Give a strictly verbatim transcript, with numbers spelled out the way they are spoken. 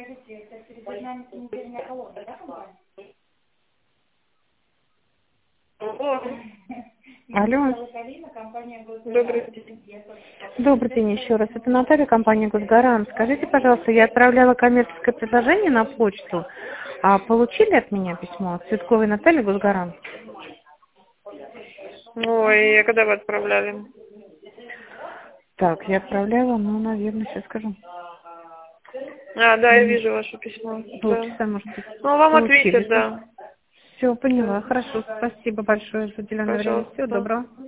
Скажите, это перед санитарная колония, да, компания? Алло. Компания Добрый день. Добрый день еще раз. Это Наталья, компания Госгарант. Скажите, пожалуйста, я отправляла коммерческое предложение на почту. А получили от меня письмо? Цветковой Наталья, Госгарант. Ой, а когда вы отправляли? Так, я отправляла, ну, наверное, сейчас скажу. А, да, я вижу ваше письмо. Полчаса, Да. может быть. Ну, вам Получили, ответят, да. Все, поняла. Хорошо, спасибо большое за уделенное время. Пожалуйста. Всего доброго.